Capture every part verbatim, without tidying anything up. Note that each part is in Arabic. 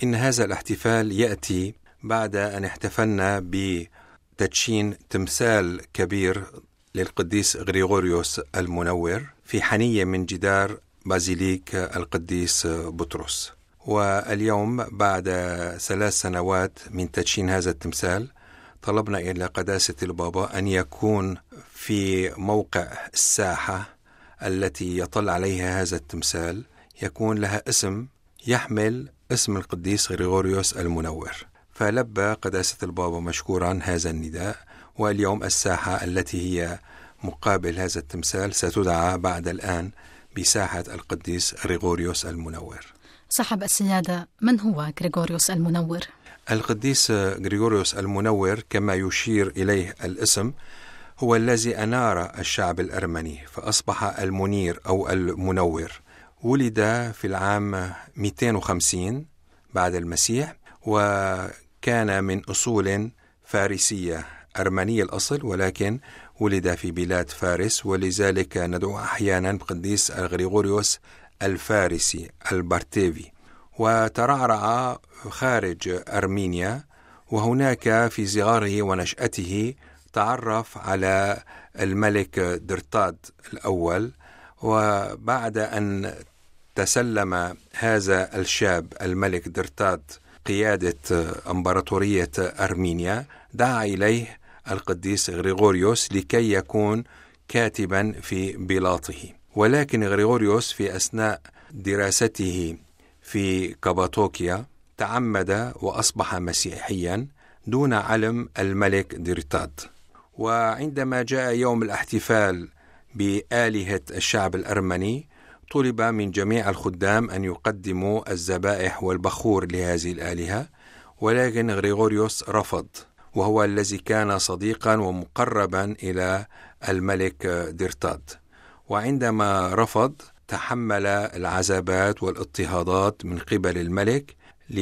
إن هذا الاحتفال يأتي بعد أن احتفلنا بتدشين تمثال كبير للقديس غريغوريوس المنور في حنية من جدار بازيليك القديس بطرس. واليوم بعد ثلاث سنوات من تدشين هذا التمثال طلبنا إلى قداسة البابا أن يكون في موقع الساحة التي يطل عليها هذا التمثال يكون لها اسم يحمل اسم القديس غريغوريوس المنور. فلبى قداسة البابا مشكورا هذا النداء، واليوم الساحة التي هي مقابل هذا التمثال ستدعى بعد الآن بساحة القديس غريغوريوس المنور. صاحب السيادة، من هو غريغوريوس المنور؟ القديس غريغوريوس المنور كما يشير إليه الاسم هو الذي أنار الشعب الأرمني فأصبح المنير أو المنور. ولد في العام مئتين وخمسين بعد المسيح، وكان من أصول فارسية أرمنية الأصل، ولكن ولد في بلاد فارس، ولذلك ندعو أحيانا بقديس غريغوريوس الفارسي البارتيفي. وترعرع خارج أرمينيا، وهناك في صغره ونشأته تعرف على الملك درتاد الأول. وبعد أن تسلم هذا الشاب الملك درتاد قيادة إمبراطورية أرمينيا، دعا إليه القديس غريغوريوس لكي يكون كاتبا في بلاطه. ولكن غريغوريوس في أثناء دراسته في كاباتوكيا تعمد وأصبح مسيحيا دون علم الملك درتاد. وعندما جاء يوم الاحتفال بآلهة الشعب الأرمني طلب من جميع الخدام أن يقدموا الذبائح والبخور لهذه الآلهة، ولكن غريغوريوس رفض، وهو الذي كان صديقا ومقربا إلى الملك درتاد. وعندما رفض تحمل العذابات والاضطهادات من قبل الملك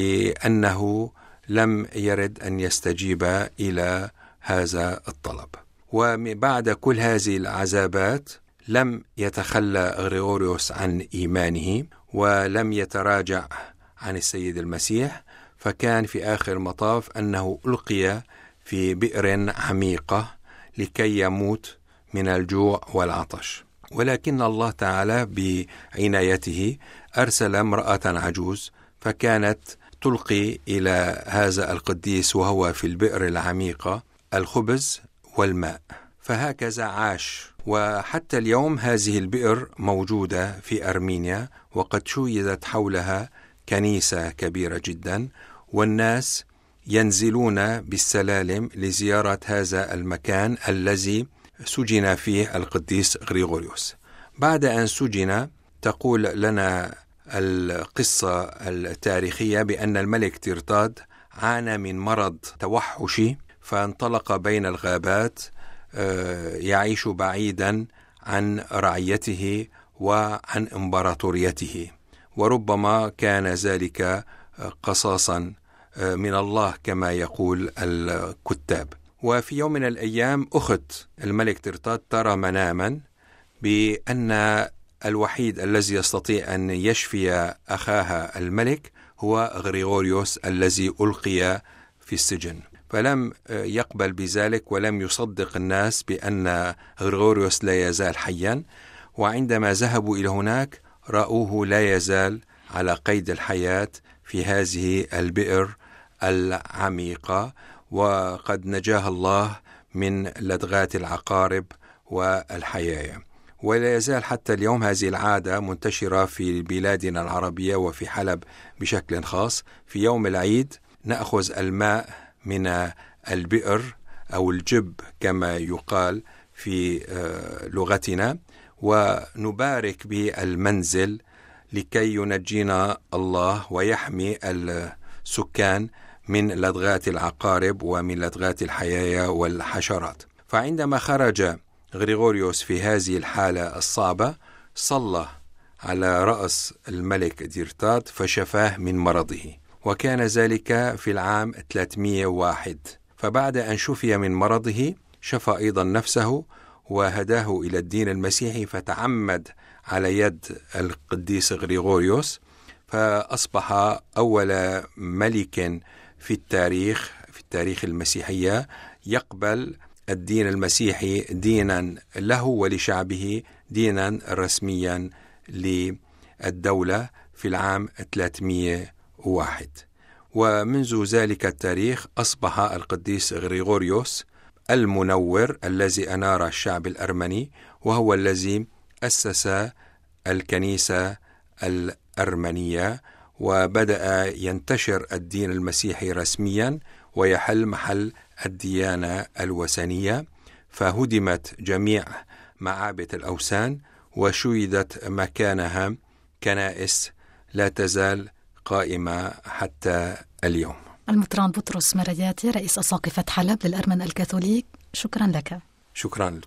لأنه لم يرد أن يستجيب إلى هذا الطلب. وبعد كل هذه العذابات لم يتخلى غريغوريوس عن إيمانه ولم يتراجع عن السيد المسيح، فكان في آخر المطاف أنه ألقي في بئر عميقة لكي يموت من الجوع والعطش. ولكن الله تعالى بعنايته أرسل امرأة عجوز فكانت تلقي إلى هذا القديس وهو في البئر العميقة الخبز والماء، فهكذا عاش. وحتى اليوم هذه البئر موجودة في أرمينيا، وقد شيدت حولها كنيسة كبيرة جدا، والناس ينزلون بالسلالم لزيارة هذا المكان الذي سجن فيه القديس غريغوريوس. بعد أن سجن تقول لنا القصة التاريخية بأن الملك درتاد عانى من مرض توحشي، فانطلق بين الغابات يعيش بعيدا عن رعيته وعن إمبراطوريته، وربما كان ذلك قصاصا من الله كما يقول الكتاب. وفي يوم من الأيام أخت الملك درتاد ترى مناما بأن الوحيد الذي يستطيع أن يشفي أخاها الملك هو غريغوريوس الذي ألقي في السجن، فلم يقبل بذلك ولم يصدق الناس بأن غريغوريوس لا يزال حيا. وعندما ذهبوا إلى هناك رأوه لا يزال على قيد الحياة في هذه البئر العميقة، وقد نجاه الله من لدغات العقارب والحياة. ولا يزال حتى اليوم هذه العادة منتشرة في بلادنا العربية وفي حلب بشكل خاص. في يوم العيد نأخذ الماء من البئر أو الجب كما يقال في لغتنا، ونبارك بالمنزل لكي ينجينا الله ويحمي السكان من لدغات العقارب ومن لدغات الحياة والحشرات. فعندما خرج غريغوريوس في هذه الحالة الصعبة صلى على رأس الملك درتاد فشفاه من مرضه، وكان ذلك في العام ثلاثمئة وواحد. فبعد أن شفي من مرضه شفى أيضا نفسه وهداه إلى الدين المسيحي، فتعمد على يد القديس غريغوريوس، فأصبح أول ملك في التاريخ في التاريخ المسيحية يقبل الدين المسيحي دينا له ولشعبه، دينا رسميا للدولة في العام ثلاثمئة وواحد. ومنذ ذلك التاريخ أصبح القديس غريغوريوس المنور الذي أنار الشعب الأرمني، وهو الذي أسس الكنيسة الأرمنية، وبدأ ينتشر الدين المسيحي رسميا ويحل محل الديانة الوثنية، فهدمت جميع معابد الأوثان وشيدت مكانها كنائس لا تزال قائمة حتى اليوم. المطران بطرس مرياتي رئيس أساقفة حلب للأرمن الكاثوليك، شكرا لك. شكرا.